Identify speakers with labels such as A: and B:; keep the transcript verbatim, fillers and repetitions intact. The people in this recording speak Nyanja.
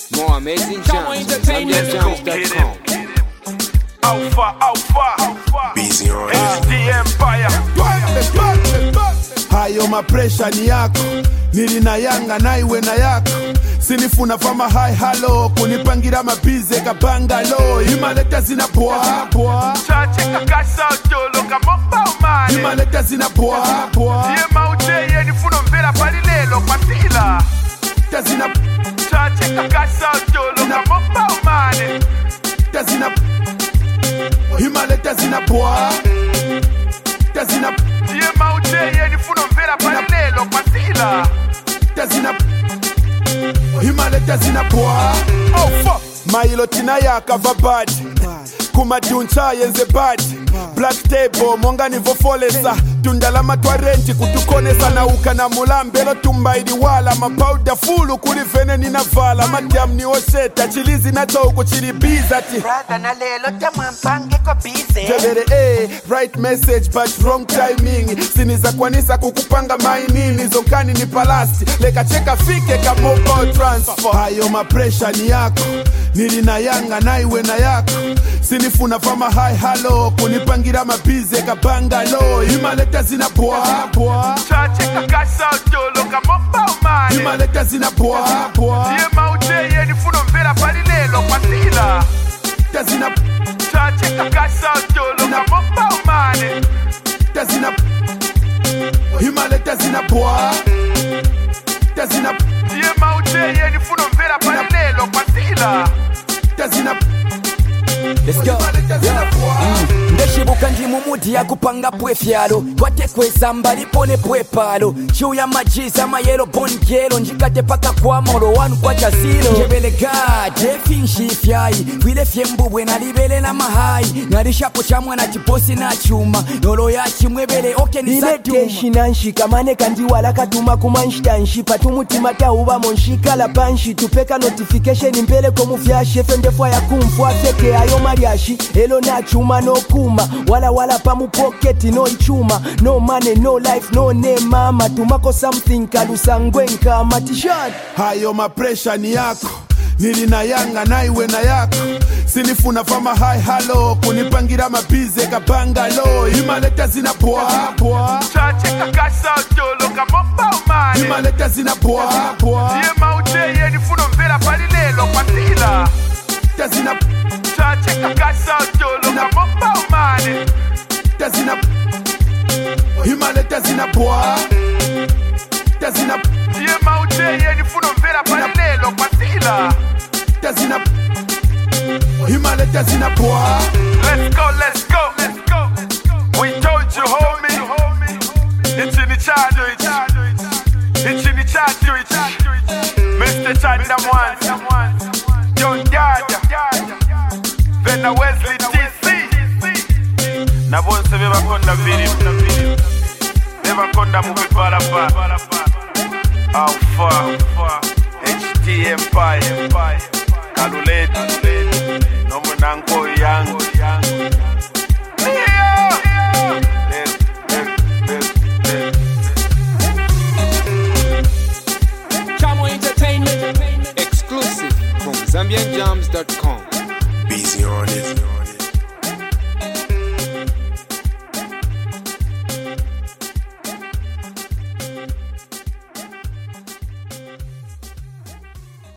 A: More amazing jams. Zambia Jams dot com.
B: Alpha, Alpha,
C: Busy on
B: H D Empire.
D: Hayo mapresha ni yako, nilina yanga na iwe na yako. Sinifuna fama high hello, kunipangira mabize kabangalo. Imaleta zina boa boa,
B: Chache kakasa utolo kamopa umane.
D: imaleta zina boa boa,
B: Tie maute yeni funo mbela palilelo kwa tila.
D: tazina
B: Chache kakasa utolo kamopa umane.
D: tazina imaleta zina boa, tazina
B: Tie maute yeni funo mbela palilelo kwa tila.
D: tazina imaleta zina boa. Oh fuck, mailo tina yakava bad kumaduncha yenze bad. Black table monga nivofolesa tundalama twa renti kutukonesa na uka na mulambelo tumbaidi wala mapauda fulu kulivene ninavala madam ni oseta chilizi na toko chilibiza ti
E: Brother na lelo temwe mpange ko busy.
D: Jebere eh, right message but wrong timing. Siniza kwanisa kukupanga mainini zonkani ni palasti leka cheka fike ka mobile transfer. Hayo mapresha ni yako, nilina yanga na iwe na yako. Sinifuna fama high hello, kunipangira mabize kabangalo. Imaleta zina boa boa,
B: Chache kakasa utolo kamopa umane.
D: imaleta zina boa boa,
B: Tie maute yeni funo mbela palilelo kwa tila.
D: tazina
B: Chache kakasa utolo kamopa umane.
D: tazina imaleta zina boa, tazina
B: Tie maute yeni funo mbela palilelo kwa tila.
D: tazina
F: Let's go. Mm. Ndeshibuka ndi mumudi ya kupanga pwefyalo twatekweza mbali pone pwepalo chiuya majiza mayelo bongelo njikate paka kwa molo wanu kwa chazilo njebelega definshifyai wile fyembubwe nalibele na mahai nalishapo chamwa na chiposi na chuma nolo ya chimwebele oke ni satuma
G: ileteshi nanshikamane kandi wala katuma kumanshtanshi patumutima tauba monshikala panshi tupeka notification mbele komufyashe fendefwa ya kumfwa feke ayo mariashi elo na chuma no kuma wala wala pamu pocketi no ichuma no money no life no name mama tumako something kalusangwenka matishad.
D: Hayo mapresha ni yako, nilina yanga na iwe na yako. Sinifuna fama high hello, kunipangira mabize kabangalo. Imaleta zina boa boa,
B: Chache kakasa utolo kamopa umane.
D: imaleta zina boa boa,
B: Tie maute yeni funo mbela palilelo kwa tila.
D: tazina
B: Chache kakasa utolo kamopa umane.
D: tazina imaleta zina boa, tazina
B: Tie maute yeni funo mbela palilelo kwa tila.
D: tazina imaleta zina boa.
B: Let's go, let's go, let's go. We told you, homie. It's in the charge, it's in the charge, Mister Chanda Mwan, John Dada, Vena Wesley T C. Na bonse beba konda video, beba konda mubiparapa. Alpha, H D Empire, Kaluleti, Nomunango Yang.
A: Chamo Entertainment. Exclusive from Zambian Jams dot com.
C: Busy on it.